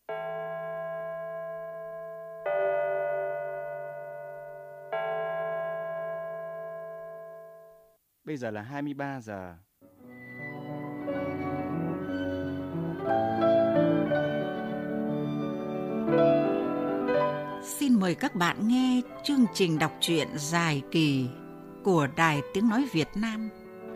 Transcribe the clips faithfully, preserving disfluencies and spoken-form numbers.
Bây giờ là hai mươi ba giờ. Xin mời các bạn nghe chương trình đọc truyện dài kỳ của Đài Tiếng Nói Việt Nam.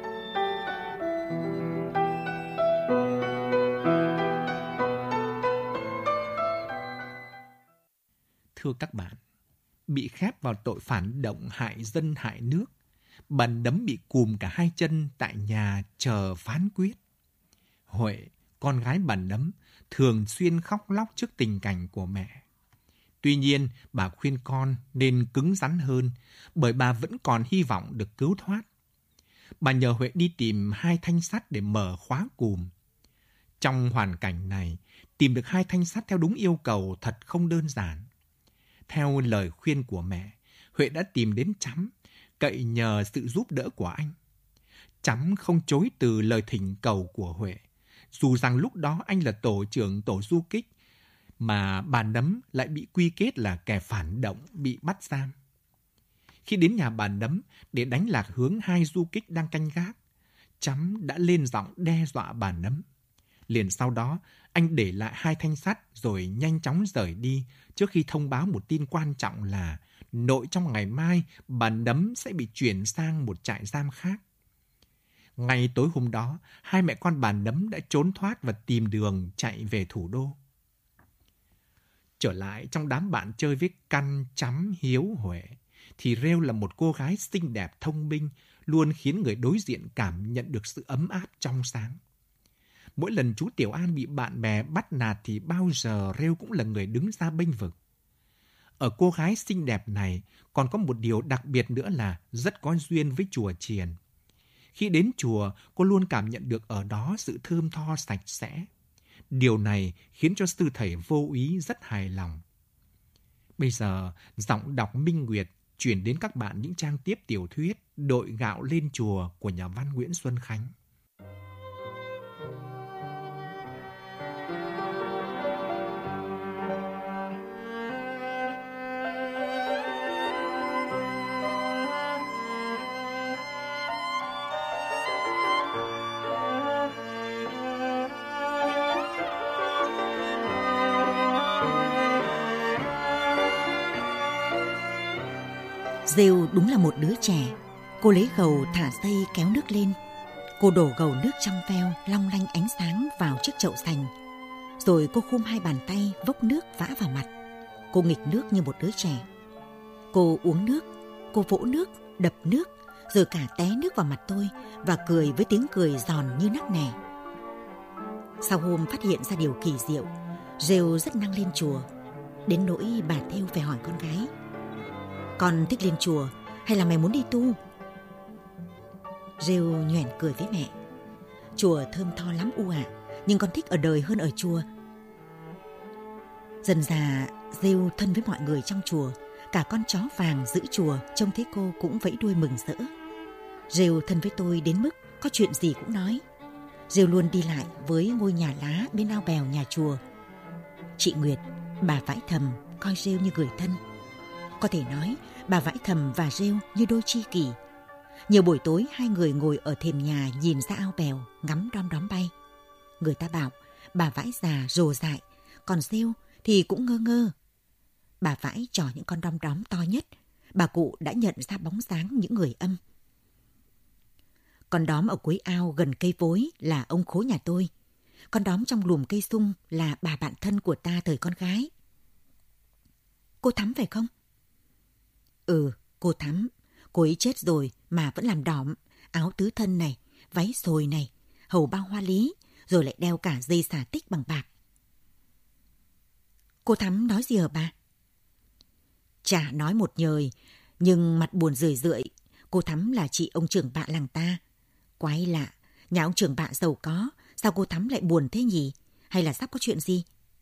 Thưa các bạn, bị khép vào tội phản động hại dân hại nước, bà Nấm bị cùm cả hai chân tại nhà chờ phán quyết. Huệ, con gái bà Nấm, thường xuyên khóc lóc trước tình cảnh của mẹ. Tuy nhiên, bà khuyên con nên cứng rắn hơn, bởi bà vẫn còn hy vọng được cứu thoát. Bà nhờ Huệ đi tìm hai thanh sắt để mở khóa cùm. Trong hoàn cảnh này, tìm được hai thanh sắt theo đúng yêu cầu thật không đơn giản. Theo lời khuyên của mẹ, Huệ đã tìm đến Chắm, cậy nhờ sự giúp đỡ của anh. Chắm không chối từ lời thỉnh cầu của Huệ, dù rằng lúc đó anh là tổ trưởng tổ du kích, mà bà Nấm lại bị quy kết là kẻ phản động bị bắt giam. Khi đến nhà bà Nấm để đánh lạc hướng hai du kích đang canh gác, Chắm đã lên giọng đe dọa bà Nấm. Liền sau đó, anh để lại hai thanh sắt rồi nhanh chóng rời đi trước khi thông báo một tin quan trọng là nội trong ngày mai bà Nấm sẽ bị chuyển sang một trại giam khác. Ngay tối hôm đó, hai mẹ con bà Nấm đã trốn thoát và tìm đường chạy về thủ đô. Trở lại trong đám bạn chơi với Căn, Chắm, Hiếu, Huệ, thì Rêu là một cô gái xinh đẹp thông minh, luôn khiến người đối diện cảm nhận được sự ấm áp trong sáng. Mỗi lần chú Tiểu An bị bạn bè bắt nạt thì bao giờ Rêu cũng là người đứng ra bênh vực. Ở cô gái xinh đẹp này còn có một điều đặc biệt nữa là rất có duyên với chùa chiền. Khi đến chùa, cô luôn cảm nhận được ở đó sự thơm tho sạch sẽ. Điều này khiến cho sư thầy vô ý rất hài lòng. Bây giờ, giọng đọc Minh Nguyệt chuyển đến các bạn những trang tiếp tiểu thuyết Đội gạo lên chùa của nhà văn Nguyễn Xuân Khánh. Rêu đúng là một đứa trẻ. Cô lấy gầu thả dây kéo nước lên. Cô đổ gầu nước trong veo long lanh ánh sáng vào chiếc chậu sành. Rồi cô khum hai bàn tay vốc nước vã vào mặt. Cô nghịch nước như một đứa trẻ. Cô uống nước, cô vỗ nước, đập nước, rồi cả té nước vào mặt tôi và cười với tiếng cười giòn như nắc nẻ. Sau hôm phát hiện ra điều kỳ diệu, Rêu rất năng lên chùa. Đến nỗi bà Thêu phải hỏi con gái: "Con thích lên chùa hay là mày muốn đi tu?" Rêu nhoẻn cười với mẹ: "Chùa thơm tho lắm U ạ, nhưng con thích ở đời hơn ở chùa." Dần dà Rêu thân với mọi người trong chùa. Cả con chó vàng giữ chùa trông thấy cô cũng vẫy đuôi mừng rỡ. Rêu thân với tôi đến mức có chuyện gì cũng nói. Rêu luôn đi lại với ngôi nhà lá bên ao bèo nhà chùa. Chị Nguyệt, bà Vãi Thầm coi Rêu như người thân. Có thể nói bà Vãi Thầm và Rêu như đôi tri kỷ. Nhiều buổi tối hai người ngồi ở thềm nhà nhìn ra ao bèo ngắm đom đóm bay. Người ta bảo bà Vãi già rồ dại, còn Rêu thì cũng ngơ ngơ. Bà Vãi trò những con đom đóm to nhất, bà cụ đã nhận ra bóng dáng những người âm. Con đóm ở cuối ao gần cây vối là ông Khối nhà tôi. Con đóm trong lùm cây sung là bà bạn thân của ta thời con gái. Cô Thắm phải không? Ừ, cô Thắm. Cô ấy chết rồi mà vẫn làm đỏm, áo tứ thân này, váy xồi này, hầu bao hoa lý, rồi lại đeo cả dây xả tích bằng bạc. Cô Thắm nói gì hả bà? Chả nói một nhời, nhưng mặt buồn rười rượi. Cô Thắm là chị ông trưởng bạ làng ta. Quái lạ, nhà ông trưởng bạ giàu có, sao cô Thắm lại buồn thế nhỉ? Hay là sắp có chuyện gì?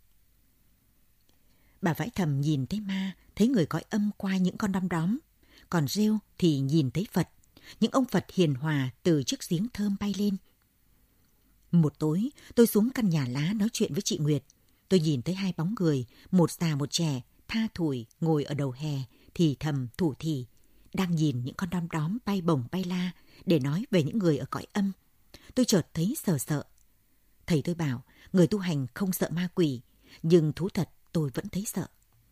Bà Vãi Thầm nhìn thấy ma, thấy người cõi âm qua những con đom đóm. Còn Rêu thì nhìn thấy Phật, những ông Phật hiền hòa từ chiếc giếng thơm bay lên. Một tối, tôi xuống căn nhà lá nói chuyện với chị Nguyệt. Tôi nhìn thấy hai bóng người, một già một trẻ, tha thủi ngồi ở đầu hè, thì thầm thủ thỉ, đang nhìn những con đom đóm bay bổng bay la để nói về những người ở cõi âm. Tôi chợt thấy sợ sợ. Thầy tôi bảo người tu hành không sợ ma quỷ, nhưng thú thật tôi vẫn thấy sợ.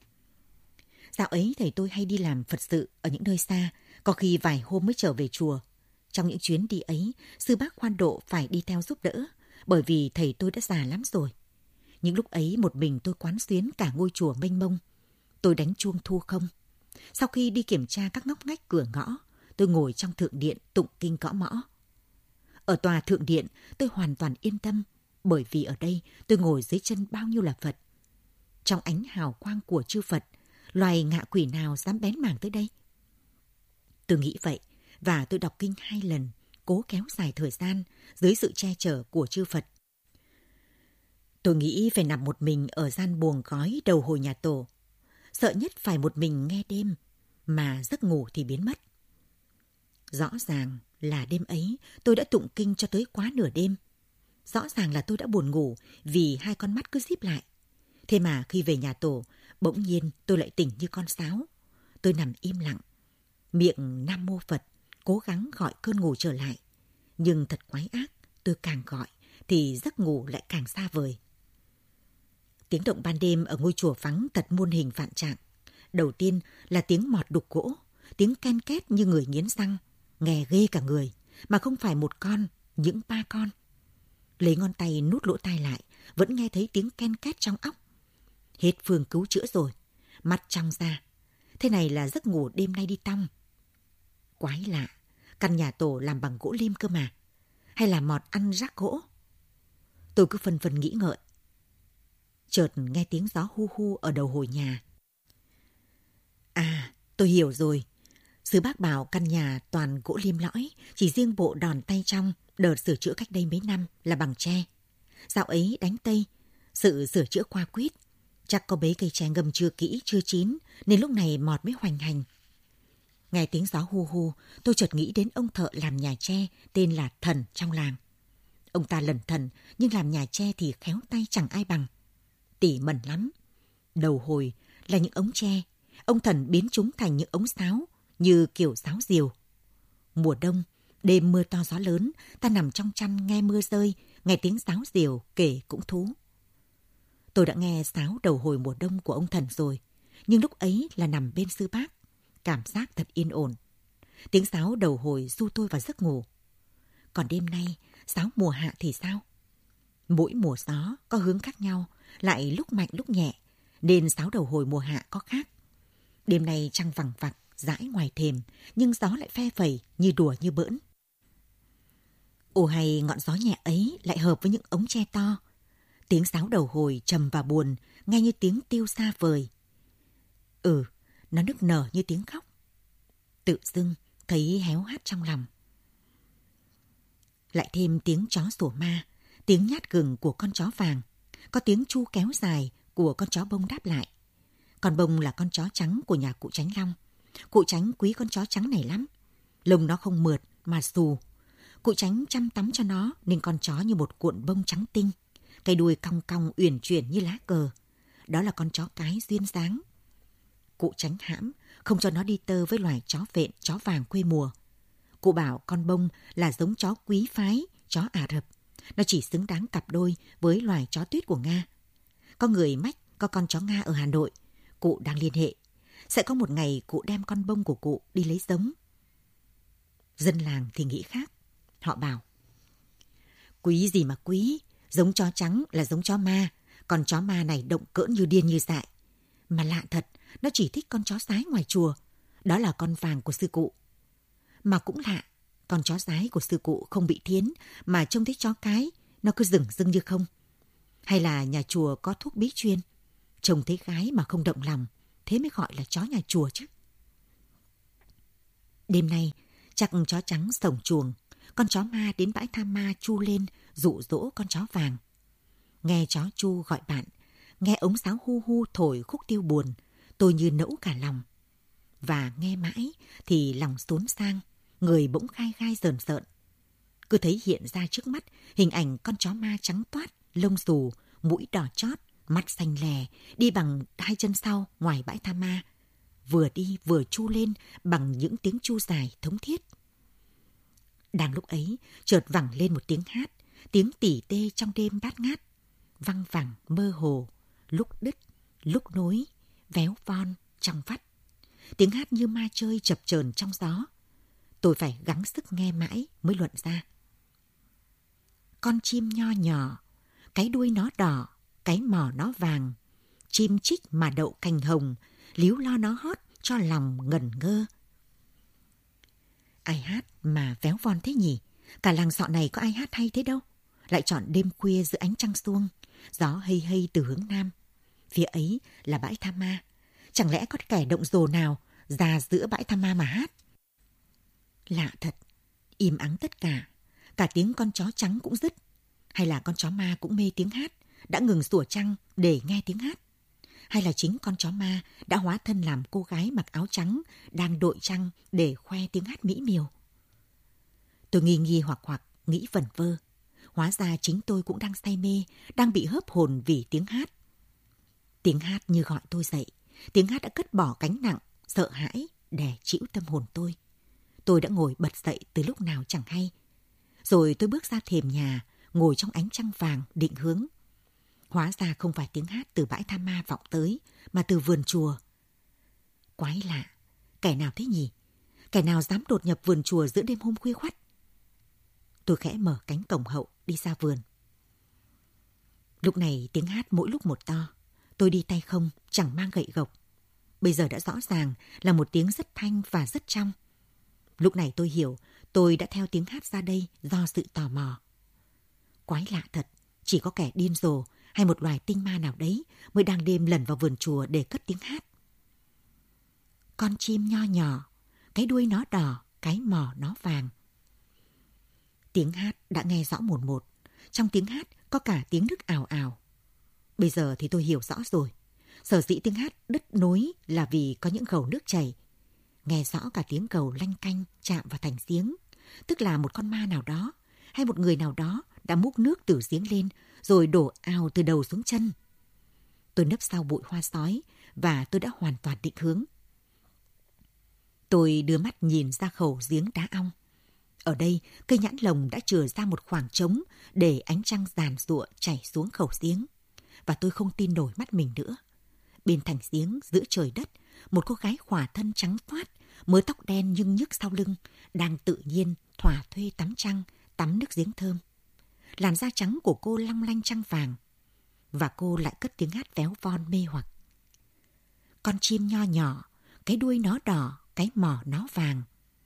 Dạo ấy thầy tôi hay đi làm Phật sự ở những nơi xa, có khi vài hôm mới trở về chùa. Trong những chuyến đi ấy, sư bác Khoan Độ phải đi theo giúp đỡ, bởi vì thầy tôi đã già lắm rồi. Những lúc ấy một mình tôi quán xuyến cả ngôi chùa mênh mông. Tôi đánh chuông thu không. Sau khi đi kiểm tra các ngóc ngách cửa ngõ, tôi ngồi trong thượng điện tụng kinh gõ mõ. Ở tòa thượng điện, tôi hoàn toàn yên tâm, bởi vì ở đây tôi ngồi dưới chân bao nhiêu là Phật. Trong ánh hào quang của chư Phật, loài ngạ quỷ nào dám bén mảng tới đây? Tôi nghĩ vậy, và tôi đọc kinh hai lần, cố kéo dài thời gian dưới sự che chở của chư Phật. Tôi nghĩ phải nằm một mình ở gian buồng gói đầu hồi nhà tổ. Sợ nhất phải một mình nghe đêm, mà giấc ngủ thì biến mất. Rõ ràng là đêm ấy tôi đã tụng kinh cho tới quá nửa đêm. Rõ ràng là tôi đã buồn ngủ vì hai con mắt cứ díp lại. Thế mà khi về nhà tổ, bỗng nhiên tôi lại tỉnh như con sáo. Tôi nằm im lặng, miệng Nam Mô Phật, cố gắng gọi cơn ngủ trở lại. Nhưng thật quái ác, tôi càng gọi thì giấc ngủ lại càng xa vời. Tiếng động ban đêm ở ngôi chùa vắng thật muôn hình vạn trạng. Đầu tiên là tiếng mọt đục gỗ, tiếng ken két như người nghiến răng, nghe ghê cả người, mà không phải một con, những ba con. Lấy ngón tay nút lỗ tai lại, vẫn nghe thấy tiếng ken két trong óc. Hết phương cứu chữa rồi, mắt trong ra. Thế này là giấc ngủ đêm nay đi tong. Quái lạ, căn nhà tổ làm bằng gỗ lim cơ mà, hay là mọt ăn rác gỗ? Tôi cứ phân vân nghĩ ngợi. Chợt nghe tiếng gió hu hu ở đầu hồi nhà. À, tôi hiểu rồi. Sư bác bảo căn nhà toàn gỗ lim lõi, chỉ riêng bộ đòn tay trong đợt sửa chữa cách đây mấy năm là bằng tre. Dạo ấy đánh Tây, sự sửa chữa qua quýt. Chắc có bấy cây tre ngâm chưa kỹ, chưa chín, nên lúc này mọt mới hoành hành. Nghe tiếng gió hu hu, tôi chợt nghĩ đến ông thợ làm nhà tre tên là Thần trong làng. Ông ta lẩn thẩn, nhưng làm nhà tre thì khéo tay chẳng ai bằng. Tỉ mẩn lắm. Đầu hồi là những ống tre, ông Thần biến chúng thành những ống sáo, như kiểu sáo diều. Mùa đông, đêm mưa to gió lớn, ta nằm trong chăn nghe mưa rơi, nghe tiếng sáo diều kể cũng thú. Tôi đã nghe sáo đầu hồi mùa đông của ông Thần rồi, nhưng lúc ấy là nằm bên sư bác, cảm giác thật yên ổn. Tiếng sáo đầu hồi du tôi vào giấc ngủ. Còn đêm nay, sáo mùa hạ thì sao? Mỗi mùa gió có hướng khác nhau, lại lúc mạnh lúc nhẹ, nên sáo đầu hồi mùa hạ có khác. Đêm nay trăng vằng vặc, dãi ngoài thềm, nhưng gió lại phe phẩy như đùa như bỡn. Ồ hay ngọn gió nhẹ ấy lại hợp với những ống tre to. Tiếng sáo đầu hồi trầm và buồn, nghe như tiếng tiêu xa vời. Ừ, nó nức nở như tiếng khóc. Tự dưng thấy héo hắt trong lòng. Lại thêm tiếng chó sủa ma, tiếng nhát gừng của con chó vàng, có tiếng chu kéo dài của con chó bông đáp lại. Con bông là con chó trắng của nhà cụ Chánh Long. Cụ Chánh quý con chó trắng này lắm. Lông nó không mượt mà xù. Cụ Chánh chăm tắm cho nó nên con chó như một cuộn bông trắng tinh. Cái đuôi cong cong uyển chuyển như lá cờ. Đó là con chó cái duyên dáng. Cụ Chánh hãm, không cho nó đi tơ với loài chó vện, chó vàng quê mùa. Cụ bảo con bông là giống chó quý phái, chó Ả Rập. Nó chỉ xứng đáng cặp đôi với loài chó tuyết của Nga. Có người mách có con chó Nga ở Hà Nội. Cụ đang liên hệ. Sẽ có một ngày cụ đem con bông của cụ đi lấy giống. Dân làng thì nghĩ khác. Họ bảo, quý gì mà quý, giống chó trắng là giống chó ma, còn chó ma này động cỡn như điên như dại. Mà lạ thật, nó chỉ thích con chó sái ngoài chùa, đó là con vàng của sư cụ. Mà cũng lạ, con chó sái của sư cụ không bị thiến, mà trông thấy chó cái, nó cứ rừng rưng như không. Hay là nhà chùa có thuốc bí chuyên, trông thấy gái mà không động lòng, thế mới gọi là chó nhà chùa chứ. Đêm nay, chắc chó trắng sổng chuồng, con chó ma đến bãi tha ma chu lên dụ dỗ con chó vàng. Nghe chó chu gọi bạn, nghe ống sáo hu hu thổi khúc tiêu buồn, tôi như nẫu cả lòng. Và nghe mãi thì lòng xốn sang, người bỗng gai gai rờn rợn. Cứ thấy hiện ra trước mắt hình ảnh con chó ma trắng toát, lông xù, mũi đỏ chót, mắt xanh lè, đi bằng hai chân sau ngoài bãi tha ma, vừa đi vừa chu lên bằng những tiếng chu dài thống thiết. Đang lúc ấy, chợt vẳng lên một tiếng hát, tiếng tỉ tê trong đêm bát ngát, văng vẳng mơ hồ, lúc đứt, lúc nối, véo von trong vắt. Tiếng hát như ma chơi chập chờn trong gió. Tôi phải gắng sức nghe mãi mới luận ra. Con chim nho nhỏ, cái đuôi nó đỏ, cái mỏ nó vàng, chim chích mà đậu cành hồng, líu lo nó hót cho lòng ngẩn ngơ. Ai hát mà véo von thế nhỉ? Cả làng sọ này có ai hát hay thế đâu. Lại chọn đêm khuya giữa ánh trăng suông, gió hây hây từ hướng nam. Phía ấy là bãi tha ma. Chẳng lẽ có kẻ động rồ nào ra giữa bãi tha ma mà hát? Lạ thật, im ắng tất cả. Cả tiếng con chó trắng cũng dứt. Hay là con chó ma cũng mê tiếng hát, đã ngừng sủa trăng để nghe tiếng hát? Hay là chính con chó ma đã hóa thân làm cô gái mặc áo trắng đang đội trăng để khoe tiếng hát mỹ miều? Tôi nghi nghi hoặc hoặc, nghĩ vẩn vơ. Hóa ra chính tôi cũng đang say mê, đang bị hớp hồn vì tiếng hát. Tiếng hát như gọi tôi dậy. Tiếng hát đã cất bỏ gánh nặng, sợ hãi, đè trĩu tâm hồn tôi. Tôi đã ngồi bật dậy từ lúc nào chẳng hay. Rồi tôi bước ra thềm nhà, ngồi trong ánh trăng vàng định hướng. Hóa ra không phải tiếng hát từ bãi tha ma vọng tới, mà từ vườn chùa. Quái lạ, kẻ nào thế nhỉ? Kẻ nào dám đột nhập vườn chùa giữa đêm hôm khuya khoắt? Tôi khẽ mở cánh cổng hậu đi ra vườn. Lúc này tiếng hát mỗi lúc một to. Tôi đi tay không, chẳng mang gậy gộc. Bây giờ đã rõ ràng là một tiếng rất thanh và rất trong. Lúc này tôi hiểu tôi đã theo tiếng hát ra đây do sự tò mò. Quái lạ thật, chỉ có kẻ điên rồ hay một loài tinh ma nào đấy mới đang đêm lẩn vào vườn chùa để cất tiếng hát. Con chim nho nhỏ, cái đuôi nó đỏ, cái mỏ nó vàng. Tiếng hát đã nghe rõ một một. Trong tiếng hát có cả tiếng nước ào ào. Bây giờ thì tôi hiểu rõ rồi. Sở dĩ tiếng hát đứt nối là vì có những gầu nước chảy. Nghe rõ cả tiếng gầu lanh canh chạm vào thành giếng. Tức là một con ma nào đó hay một người nào đó đã múc nước từ giếng lên rồi đổ ào từ đầu xuống chân. Tôi nấp sau bụi hoa sói và tôi đã hoàn toàn định hướng. Tôi đưa mắt nhìn ra khẩu giếng đá ong. Ở đây, cây nhãn lồng đã chừa ra một khoảng trống để ánh trăng giàn giụa chảy xuống khẩu giếng. Và tôi không tin nổi mắt mình nữa. Bên thành giếng, giữa trời đất, một cô gái khỏa thân trắng toát, mớ tóc đen nhưng nhức sau lưng, đang tự nhiên thỏa thuê tắm trăng, tắm nước giếng thơm. Làn da trắng của cô long lanh trăng vàng. Và cô lại cất tiếng hát véo von mê hoặc. Con chim nho nhỏ, cái đuôi nó đỏ, cái mỏ nó vàng.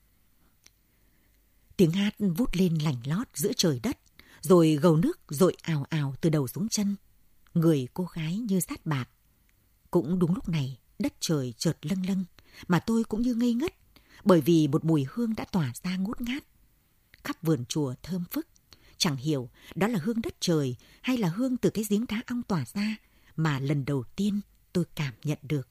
Tiếng hát vút lên lành lót giữa trời đất, rồi gầu nước dội ào ào từ đầu xuống chân. Người cô gái như sát bạt. Cũng đúng lúc này, đất trời chợt lâng lâng, mà tôi cũng như ngây ngất, bởi vì một mùi hương đã tỏa ra ngút ngát. Khắp vườn chùa thơm phức, chẳng hiểu đó là hương đất trời hay là hương từ cái giếng đá ong tỏa ra mà lần đầu tiên tôi cảm nhận được.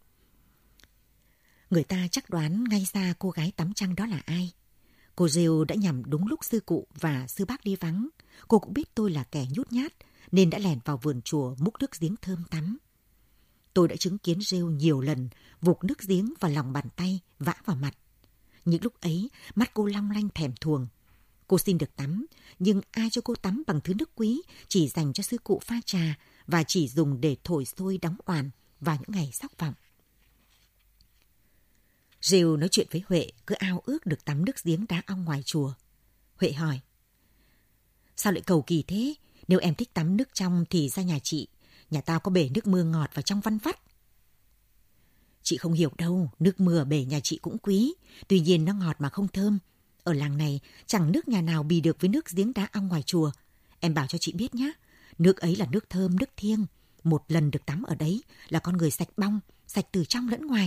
Người ta chắc đoán ngay ra cô gái tắm trăng đó là ai. Cô rêu đã nhằm đúng lúc sư cụ và sư bác đi vắng. Cô cũng biết tôi là kẻ nhút nhát nên đã lẻn vào vườn chùa múc nước giếng thơm tắm. Tôi đã chứng kiến rêu nhiều lần vụt nước giếng vào lòng bàn tay, vã vào mặt. Những lúc ấy, mắt cô long lanh thèm thuồng. Cô xin được tắm, nhưng ai cho cô tắm bằng thứ nước quý chỉ dành cho sư cụ pha trà và chỉ dùng để thổi sôi đóng oàn vào những ngày sóc vọng. Rêu nói chuyện với Huệ, cứ ao ước được tắm nước giếng đá ong ngoài chùa. Huệ hỏi, sao lại cầu kỳ thế? Nếu em thích tắm nước trong thì ra nhà chị. Nhà tao có bể nước mưa ngọt và trong văn vắt. Chị không hiểu đâu, nước mưa ở bể nhà chị cũng quý. Tuy nhiên nó ngọt mà không thơm. Ở làng này chẳng nước nhà nào bì được với nước giếng đá ong ngoài chùa. Em bảo cho chị biết nhé. Nước ấy là nước thơm, nước thiêng. Một lần được tắm ở đấy là con người sạch bong, sạch từ trong lẫn ngoài.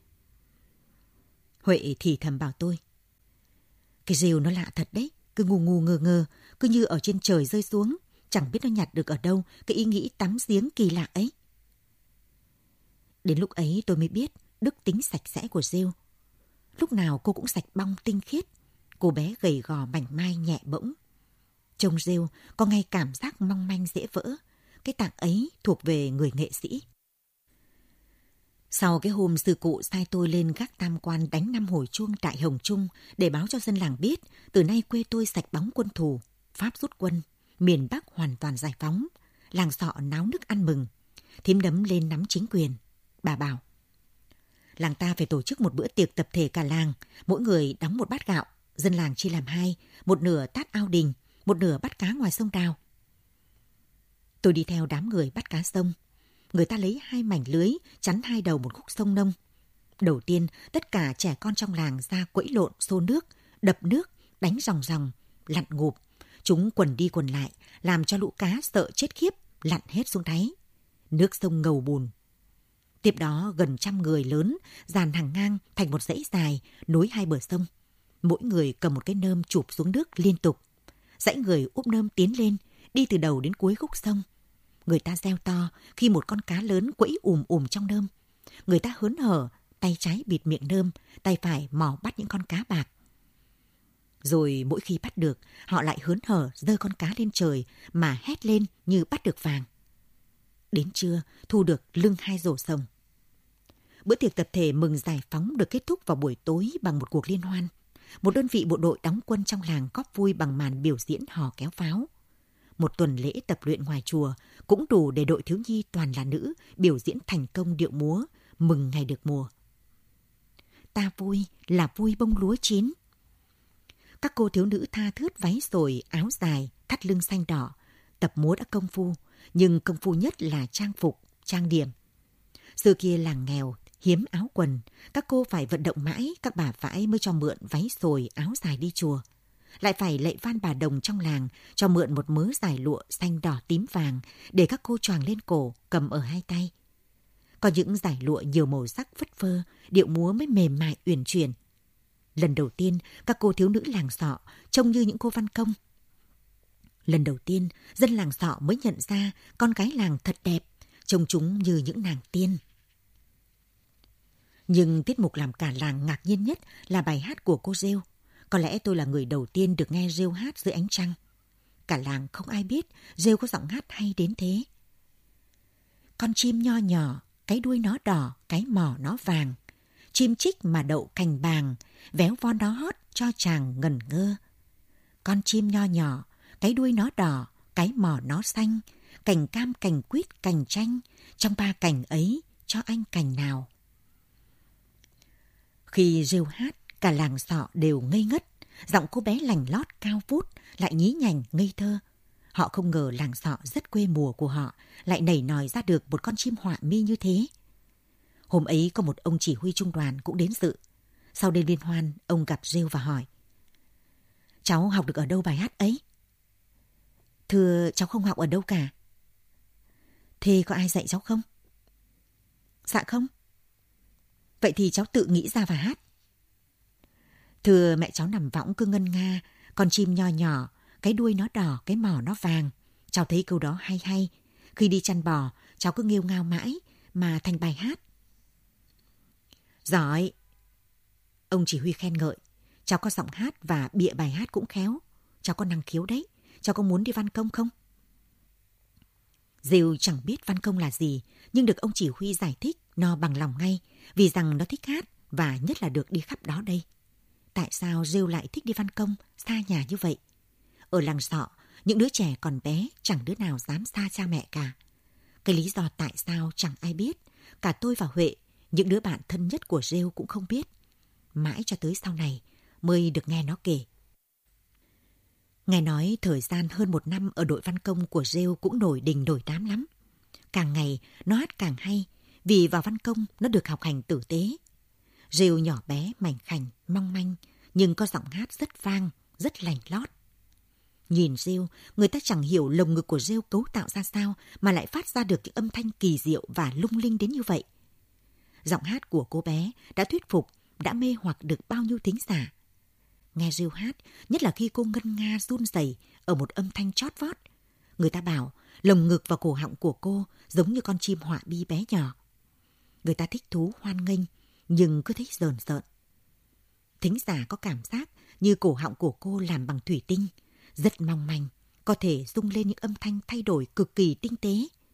Huệ thì thầm bảo tôi. Cái rêu nó lạ thật đấy. Cứ ngu ngu ngơ ngơ, cứ như ở trên trời rơi xuống. Chẳng biết nó nhặt được ở đâu cái ý nghĩ tắm giếng kỳ lạ ấy. Đến lúc ấy tôi mới biết đức tính sạch sẽ của rêu. Lúc nào cô cũng sạch bong tinh khiết. Cô bé gầy gò mảnh mai nhẹ bỗng. Trông rêu có ngay cảm giác mong manh dễ vỡ. cái tạng ấy thuộc về người nghệ sĩ. Sau cái hôm sư cụ sai tôi lên gác tam quan đánh năm hồi chuông trại Hồng Trung để báo cho dân làng biết từ nay quê tôi sạch bóng quân thù, Pháp rút quân, miền Bắc hoàn toàn giải phóng, làng Sọ náo nức ăn mừng. Thím Đấm lên nắm chính quyền. Bà bảo, làng ta phải tổ chức một bữa tiệc tập thể cả làng, mỗi người đóng một bát gạo, dân làng chia làm hai, một nửa tát ao đình, một nửa bắt cá ngoài sông Đào. Tôi đi theo đám người bắt cá sông. Người ta lấy hai mảnh lưới chắn hai đầu một khúc sông nông. Đầu tiên, tất cả trẻ con trong làng ra quẫy lộn xô nước, đập nước, đánh ròng ròng, lặn ngụp. Chúng quần đi quần lại, làm cho lũ cá sợ chết khiếp, lặn hết xuống đáy. Nước sông ngầu bùn. Tiếp đó, gần trăm người lớn dàn hàng ngang thành một dãy dài nối hai bờ sông. Mỗi người cầm một cái nơm chụp xuống nước liên tục. Dãy người úp nơm tiến lên, đi từ đầu đến cuối khúc sông. Người ta reo to khi một con cá lớn quẫy ùm ùm trong nơm. Người ta hớn hở, tay trái bịt miệng nơm, tay phải mò bắt những con cá bạc. Rồi mỗi khi bắt được, họ lại hớn hở giơ con cá lên trời mà hét lên như bắt được vàng. Đến trưa, thu được lưng hai rổ sồng. Bữa tiệc tập thể mừng giải phóng được kết thúc vào buổi tối bằng một cuộc liên hoan. Một đơn vị bộ đội đóng quân trong làng góp vui bằng màn biểu diễn hò kéo pháo. Một tuần lễ tập luyện ngoài chùa cũng đủ để đội thiếu nhi toàn là nữ biểu diễn thành công điệu múa mừng ngày được mùa. Ta vui là vui bông lúa chín. Các cô thiếu nữ tha thướt váy sồi, áo dài, thắt lưng xanh đỏ. Tập múa đã công phu, nhưng công phu nhất là trang phục, trang điểm. Xưa kia làng nghèo, hiếm áo quần, các cô phải vận động mãi, các bà vãi mới cho mượn váy sồi, áo dài đi chùa. Lại phải lạy van bà đồng trong làng cho mượn một mớ dài lụa xanh đỏ tím vàng để các cô choàng lên cổ, cầm ở hai tay. Có những giải lụa nhiều màu sắc phất phơ, điệu múa mới mềm mại uyển chuyển. Lần đầu tiên, các cô thiếu nữ làng Sọ trông như những cô văn công. Lần đầu tiên, dân làng Sọ mới nhận ra con gái làng thật đẹp, trông chúng như những nàng tiên. Nhưng tiết mục làm cả làng ngạc nhiên nhất là bài hát của cô Rêu. Có lẽ tôi là người đầu tiên được nghe Rêu hát dưới ánh trăng. Cả làng không ai biết Rêu có giọng hát hay đến thế. Con chim nho nhỏ, cái đuôi nó đỏ, cái mỏ nó vàng. Chim chích mà đậu cành bàng, véo von nó hót cho chàng ngẩn ngơ. Con chim nho nhỏ, cái đuôi nó đỏ, cái mỏ nó xanh. Cành cam, cành quýt, cành chanh, trong ba cành ấy cho anh cành nào. Khi Rêu hát, cả làng Sọ đều ngây ngất. Giọng cô bé lành lót cao vút, lại nhí nhảnh ngây thơ. Họ không ngờ làng Sọ rất quê mùa của họ lại nảy nòi ra được một con chim họa mi như thế. Hôm ấy có một ông chỉ huy trung đoàn cũng đến dự. Sau đêm liên hoan, ông gặp Rêu và hỏi: Cháu học được ở đâu bài hát ấy? Thưa, cháu không học ở đâu cả. Thế có ai dạy cháu không? Dạ không. Vậy thì cháu tự nghĩ ra và hát. Thưa, mẹ cháu nằm võng cứ ngân nga, con chim nho nhỏ, cái đuôi nó đỏ, cái mỏ nó vàng. Cháu thấy câu đó hay hay. Khi đi chăn bò, cháu cứ nghêu ngao mãi mà thành bài hát. Giỏi. Ông chỉ huy khen ngợi. Cháu có giọng hát và bịa bài hát cũng khéo. Cháu có năng khiếu đấy. Cháu có muốn đi văn công không? Rêu chẳng biết văn công là gì, nhưng được ông chỉ huy giải thích, nó bằng lòng ngay, vì rằng nó thích hát và nhất là được đi khắp đó đây. Tại sao Rêu lại thích đi văn công, xa nhà như vậy? Ở làng Sọ, những đứa trẻ còn bé chẳng đứa nào dám xa cha mẹ cả. Cái lý do tại sao chẳng ai biết, cả tôi và Huệ, những đứa bạn thân nhất của Rêu cũng không biết. Mãi cho tới sau này mới được nghe nó kể. Nghe nói thời gian hơn một năm ở đội văn công của Rêu cũng nổi đình nổi đám lắm. Càng ngày nó hát càng hay, vì vào văn công nó được học hành tử tế. Rêu nhỏ bé, mảnh khảnh, mong manh, nhưng có giọng hát rất vang, rất lành lót. Nhìn Rêu, người ta chẳng hiểu lồng ngực của Rêu cấu tạo ra sao mà lại phát ra được những âm thanh kỳ diệu và lung linh đến như vậy. Giọng hát của cô bé đã thuyết phục, đã mê hoặc được bao nhiêu thính giả. Nghe Rêu hát, nhất là khi cô ngân nga run rẩy ở một âm thanh chót vót, người ta bảo lồng ngực và cổ họng của cô giống như con chim họa bi bé nhỏ. Người ta thích thú hoan nghênh, nhưng cứ thích rờn rợn. Thính giả có cảm giác như cổ họng của cô làm bằng thủy tinh, rất mong manh, có thể rung lên những âm thanh thay đổi cực kỳ tinh tế.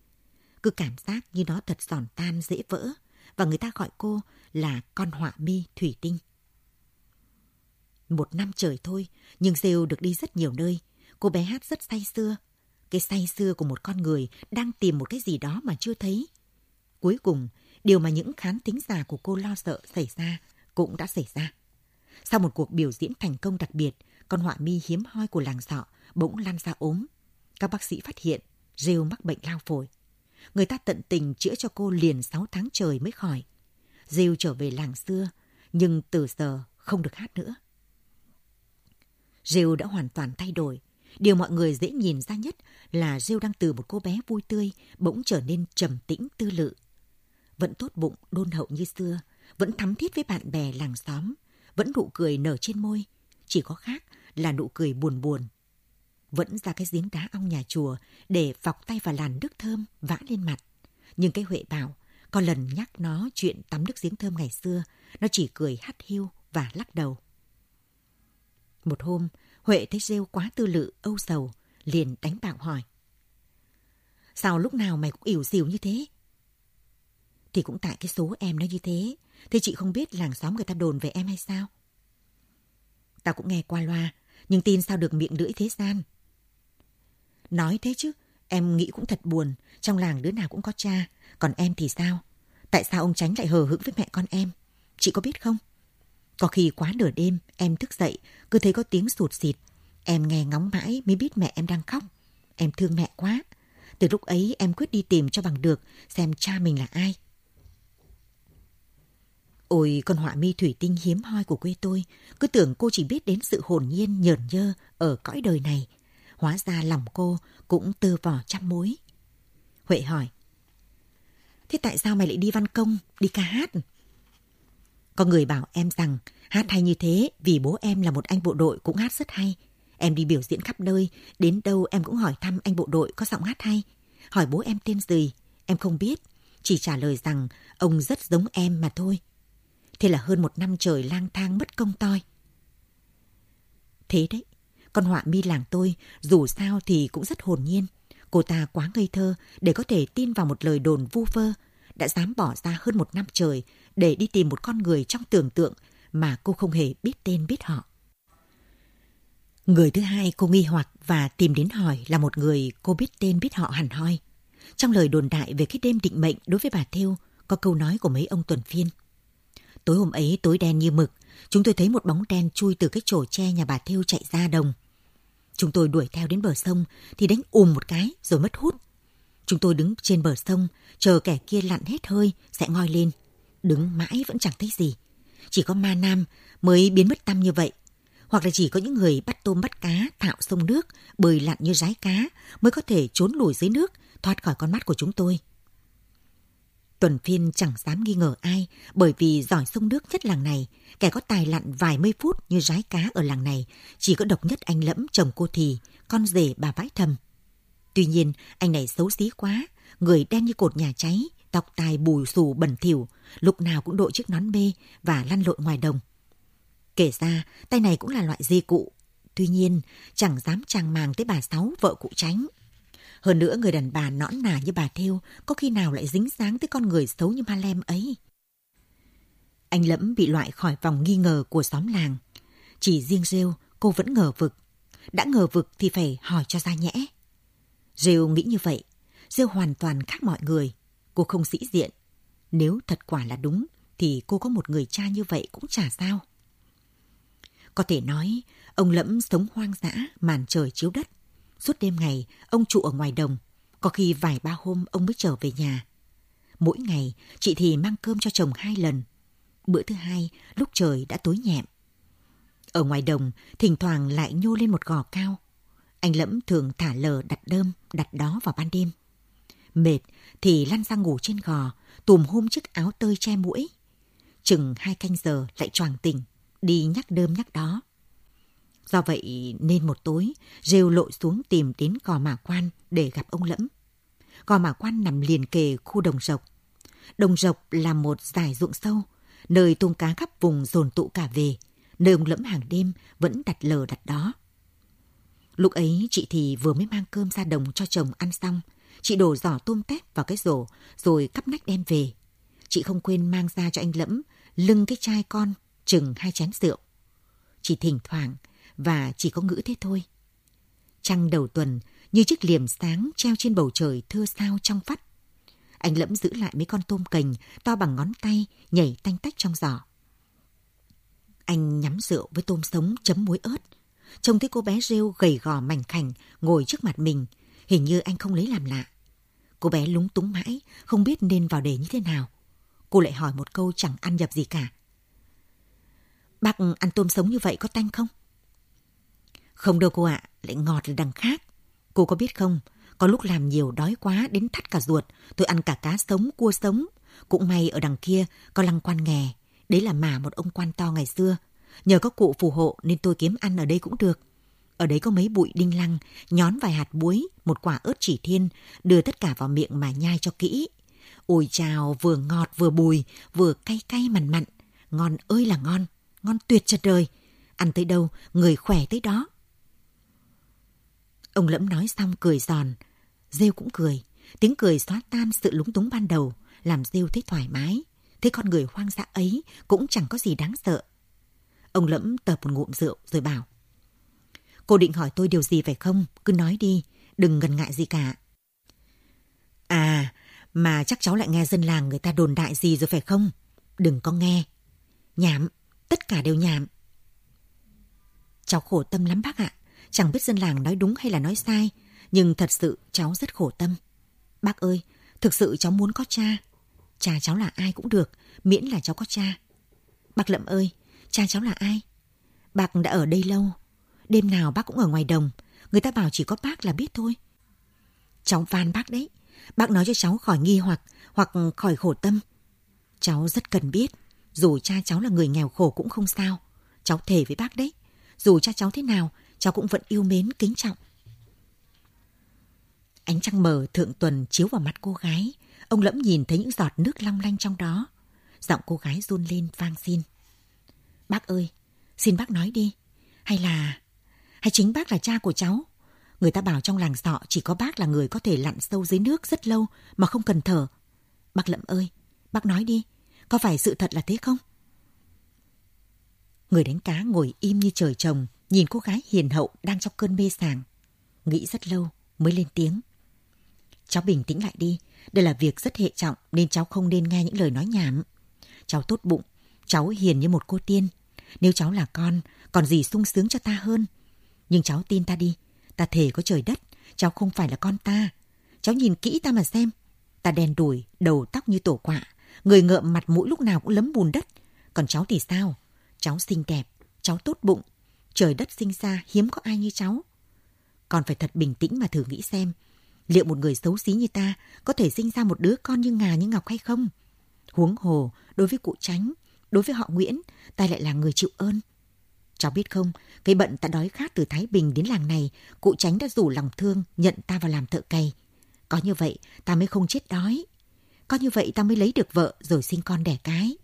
cứ cảm giác như nó thật giòn tan dễ vỡ, và người ta gọi cô là con họa mi thủy tinh. Một năm trời thôi, nhưng Rêu được đi rất nhiều nơi. Cô bé hát rất say sưa. Cái say sưa của một con người đang tìm một cái gì đó mà chưa thấy. Cuối cùng, điều mà những khán thính giả của cô lo sợ xảy ra cũng đã xảy ra. Sau một cuộc biểu diễn thành công đặc biệt, con họa mi hiếm hoi của làng Sọ bỗng lăn ra ốm. Các bác sĩ phát hiện Rêu mắc bệnh lao phổi. Người ta tận tình chữa cho cô liền sáu tháng trời mới khỏi. Rêu trở về làng xưa, nhưng từ giờ không được hát nữa. Rêu đã hoàn toàn thay đổi. Điều mọi người dễ nhìn ra nhất là Rêu đang từ một cô bé vui tươi bỗng trở nên trầm tĩnh tư lự. Vẫn tốt bụng đôn hậu như xưa, vẫn thắm thiết với bạn bè làng xóm, vẫn nụ cười nở trên môi, chỉ có khác là nụ cười buồn buồn. Vẫn ra cái giếng đá ong nhà chùa để vọc tay vào làn nước thơm vã lên mặt. Nhưng cái Huệ bảo, có lần nhắc nó chuyện tắm nước giếng thơm ngày xưa, nó chỉ cười hắt hiu và lắc đầu. Một hôm, Huệ thấy Rêu quá tư lự, âu sầu, liền đánh bạo hỏi. Sao lúc nào mày cũng ỉu xìu như thế? Thì cũng tại cái số em nó như thế. Thế chị không biết làng xóm người ta đồn về em hay sao? Tao cũng nghe qua loa, nhưng tin sao được miệng lưỡi thế gian. Nói thế chứ, em nghĩ cũng thật buồn. Trong làng đứa nào cũng có cha. Còn em thì sao? Tại sao ông Chánh lại hờ hững với mẹ con em? Chị có biết không? Có khi quá nửa đêm, em thức dậy, cứ thấy có tiếng sụt xịt. Em nghe ngóng mãi mới biết mẹ em đang khóc. Em thương mẹ quá. Từ lúc ấy em quyết đi tìm cho bằng được xem cha mình là ai. Ôi, con họa mi thủy tinh hiếm hoi của quê tôi, cứ tưởng cô chỉ biết đến sự hồn nhiên nhởn nhơ ở cõi đời này. Hóa ra lòng cô cũng tơ vò trăm mối. Huệ hỏi. Thế tại sao mày lại đi văn công, đi ca hát? Có người bảo em rằng hát hay như thế vì bố em là một anh bộ đội cũng hát rất hay. Em đi biểu diễn khắp nơi, đến đâu em cũng hỏi thăm anh bộ đội có giọng hát hay. Hỏi bố em tên gì, em không biết, chỉ trả lời rằng ông rất giống em mà thôi. Thế là hơn một năm trời lang thang mất công toi. Thế đấy, con họa mi làng tôi dù sao thì cũng rất hồn nhiên. Cô ta quá ngây thơ để có thể tin vào một lời đồn vu vơ, đã dám bỏ ra hơn một năm trời để đi tìm một con người trong tưởng tượng mà cô không hề biết tên biết họ. Người thứ hai cô nghi hoặc và tìm đến hỏi là một người cô biết tên biết họ hẳn hoi. Trong lời đồn đại về cái đêm định mệnh đối với bà Thêu có câu nói của mấy ông tuần phiên. Tối hôm ấy tối đen như mực, chúng tôi thấy một bóng đen chui từ cái chổ tre nhà bà Thêu chạy ra đồng. Chúng tôi đuổi theo đến bờ sông thì đánh ùm một cái rồi mất hút. Chúng tôi đứng trên bờ sông chờ kẻ kia lặn hết hơi sẽ ngoi lên. Đứng mãi vẫn chẳng thấy gì. Chỉ có ma nam mới biến mất tăm như vậy. Hoặc là chỉ có những người bắt tôm bắt cá thạo sông nước, bơi lặn như rái cá mới có thể trốn lùi dưới nước, thoát khỏi con mắt của chúng tôi. Tuần phiên chẳng dám nghi ngờ ai, bởi vì giỏi sông nước nhất làng này, kẻ có tài lặn vài mươi phút như rái cá ở làng này, chỉ có độc nhất anh Lẫm chồng cô Thì, con rể bà Vãi Thầm. Tuy nhiên, anh này xấu xí quá, người đen như cột nhà cháy, tóc tai bù xù bẩn thỉu, lúc nào cũng đội chiếc nón bê và lăn lộn ngoài đồng. Kể ra, tay này cũng là loại dê cụ, tuy nhiên chẳng dám tràng màng tới bà Sáu, vợ cụ Chánh. Hơn nữa, người đàn bà nõn nà như bà Thêu có khi nào lại dính dáng tới con người xấu như ma lem ấy. Anh Lẫm bị loại khỏi vòng nghi ngờ của xóm làng. Chỉ riêng Rêu, cô vẫn ngờ vực. Đã ngờ vực thì phải hỏi cho ra nhẽ. Rêu nghĩ như vậy. Rêu hoàn toàn khác mọi người. Cô không sĩ diện. Nếu thật quả là đúng, thì cô có một người cha như vậy cũng chả sao. Có thể nói, ông Lẫm sống hoang dã, màn trời chiếu đất. Suốt đêm ngày, ông trụ ở ngoài đồng. Có khi vài ba hôm ông mới trở về nhà. Mỗi ngày, chị thì mang cơm cho chồng hai lần. Bữa thứ hai, lúc trời đã tối nhẹm. Ở ngoài đồng, thỉnh thoảng lại nhô lên một gò cao. Anh Lẫm thường thả lờ đặt đơm, đặt đó vào ban đêm. Mệt thì lăn ra ngủ trên gò, tùm hôm chiếc áo tơi che mũi. Chừng hai canh giờ lại choàng tỉnh, đi nhắc đơm nhắc đó. Do vậy nên một tối, Rêu lội xuống tìm đến gò Mả Quan để gặp ông Lẫm. Gò Mả Quan nằm liền kề khu đồng rộc. Đồng rộc là một dải ruộng sâu, nơi tôm cá khắp vùng dồn tụ cả về, nơi ông Lẫm hàng đêm vẫn đặt lờ đặt đó. Lúc ấy chị thì vừa mới mang cơm ra đồng cho chồng ăn xong, Chị đổ giỏ tôm tép vào cái rổ rồi cắp nách đem về. Chị không quên mang ra cho anh Lẫm lưng cái chai con chừng hai chén rượu. Chỉ thỉnh thoảng và chỉ có ngữ thế thôi. Trăng đầu tuần như chiếc liềm sáng treo trên bầu trời thưa sao trong vắt. Anh Lẫm giữ lại mấy con tôm cành to bằng ngón tay nhảy tanh tách trong giỏ. Anh nhắm rượu với tôm sống chấm muối ớt. Trông thấy cô bé rêu gầy gò mảnh khảnh ngồi trước mặt mình, hình như anh không lấy làm lạ. Cô bé lúng túng mãi, không biết nên vào đề như thế nào. Cô lại hỏi một câu chẳng ăn nhập gì cả. Bác ăn tôm sống như vậy có tanh không? Không đâu cô ạ, lại ngọt là đằng khác. Cô có biết không, có lúc làm nhiều đói quá đến thắt cả ruột, tôi ăn cả cá sống, cua sống. Cũng may ở đằng kia có lăng quan nghè, đấy là mà một ông quan to ngày xưa. Nhờ có cụ phù hộ nên tôi kiếm ăn ở đây cũng được. Ở đấy có mấy bụi đinh lăng, nhón vài hạt muối, một quả ớt chỉ thiên, đưa tất cả vào miệng mà nhai cho kỹ. Ôi chào, vừa ngọt vừa bùi, vừa cay cay mặn mặn. Ngon ơi là ngon, ngon tuyệt trật đời. Ăn tới đâu, người khỏe tới đó. Ông Lẫm nói xong cười giòn. Rêu cũng cười. Tiếng cười xóa tan sự lúng túng ban đầu, làm Rêu thấy thoải mái. Thấy con người hoang dã ấy cũng chẳng có gì đáng sợ. Ông Lẫm tợp một ngụm rượu rồi bảo. Cô định hỏi tôi điều gì phải không? Cứ nói đi, đừng ngần ngại gì cả. À, mà chắc cháu lại nghe dân làng người ta đồn đại gì rồi phải không? Đừng có nghe. Nhảm, tất cả đều nhảm. Cháu khổ tâm lắm bác ạ. Chẳng biết dân làng nói đúng hay là nói sai, nhưng thật sự cháu rất khổ tâm. Bác ơi, thực sự cháu muốn có cha. Cha cháu là ai cũng được, miễn là cháu có cha. Bác Lẫm ơi, cha cháu là ai? Bác đã ở đây lâu. Đêm nào bác cũng ở ngoài đồng. Người ta bảo chỉ có bác là biết thôi. Cháu van bác đấy. Bác nói cho cháu khỏi nghi hoặc, hoặc khỏi khổ tâm. Cháu rất cần biết. Dù cha cháu là người nghèo khổ cũng không sao. Cháu thề với bác đấy. Dù cha cháu thế nào, cháu cũng vẫn yêu mến, kính trọng. Ánh trăng mờ thượng tuần chiếu vào mặt cô gái. Ông Lẫm nhìn thấy những giọt nước long lanh trong đó. Giọng cô gái run lên vang xin. Bác ơi, xin bác nói đi. Hay là... Hay chính bác là cha của cháu? Người ta bảo trong làng Sọ chỉ có bác là người có thể lặn sâu dưới nước rất lâu mà không cần thở. Bác Lẫm ơi, bác nói đi. Có phải sự thật là thế không? Người đánh cá ngồi im như trời trồng, nhìn cô gái hiền hậu đang trong cơn mê sảng. Nghĩ rất lâu mới lên tiếng. Cháu bình tĩnh lại đi. Đây là việc rất hệ trọng nên cháu không nên nghe những lời nói nhảm. Cháu tốt bụng, cháu hiền như một cô tiên. Nếu cháu là con, còn gì sung sướng cho ta hơn. Nhưng cháu tin ta đi. Ta thề có trời đất, cháu không phải là con ta. Cháu nhìn kỹ ta mà xem. Ta đen đủi, đầu tóc như tổ quạ, người ngợm mặt mũi lúc nào cũng lấm bùn đất. Còn cháu thì sao? Cháu xinh đẹp, cháu tốt bụng. Trời đất sinh ra hiếm có ai như cháu. Con phải thật bình tĩnh mà thử nghĩ xem. Liệu một người xấu xí như ta có thể sinh ra một đứa con như ngà như ngọc hay không? Huống hồ, đối với cụ Chánh, đối với họ Nguyễn, ta lại là người chịu ơn. Cháu biết không, cái bận ta đói khát từ Thái Bình đến làng này, cụ Chánh đã rủ lòng thương nhận ta vào làm thợ cày. Có như vậy ta mới không chết đói. Có như vậy ta mới lấy được vợ rồi sinh con đẻ cái.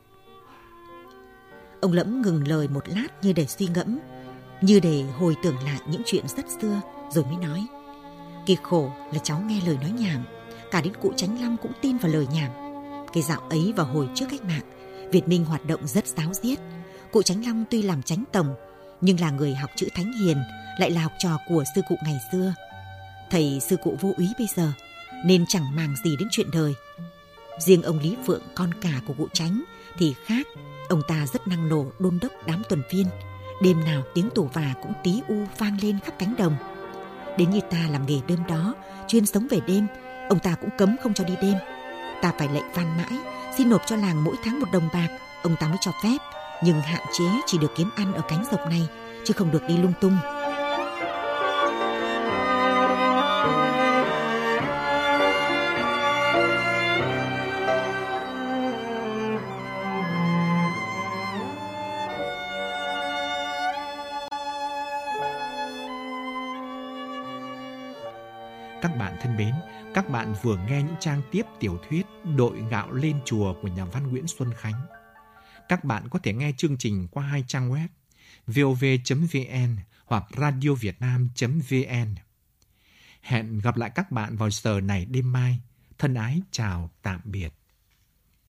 Ông Lẫm ngừng lời một lát như để suy ngẫm, như để hồi tưởng lại những chuyện rất xưa rồi mới nói. Kỳ khổ là cháu nghe lời nói nhảm, cả đến cụ Chánh Long cũng tin vào lời nhảm. Cái dạo ấy vào hồi trước cách mạng, Việt Minh hoạt động rất ráo riết. Cụ Chánh Long tuy làm chánh tổng, nhưng là người học chữ thánh hiền, lại là học trò của sư cụ ngày xưa. Thầy sư cụ vô úy bây giờ, nên chẳng màng gì đến chuyện đời. Riêng ông Lý Phượng, con cả của cụ Chánh, thì khác. Ông ta rất năng nổ đôn đốc đám tuần phiên. Đêm nào tiếng tù và cũng tí u vang lên khắp cánh đồng. Đến như ta làm nghề đêm đó, chuyên sống về đêm, ông ta cũng cấm không cho đi đêm. Ta phải lệnh van mãi, xin nộp cho làng mỗi tháng một đồng bạc, ông ta mới cho phép. Nhưng hạn chế chỉ được kiếm ăn ở cánh rộc này, chứ không được đi lung tung. Các bạn thân mến, các bạn vừa nghe những trang tiếp tiểu thuyết Đội gạo lên chùa của nhà văn Nguyễn Xuân Khánh. Các bạn có thể nghe chương trình qua hai trang web vov chấm vn hoặc radiovietnam chấm vn. Hẹn gặp lại các bạn vào giờ này đêm mai. Thân ái chào tạm biệt.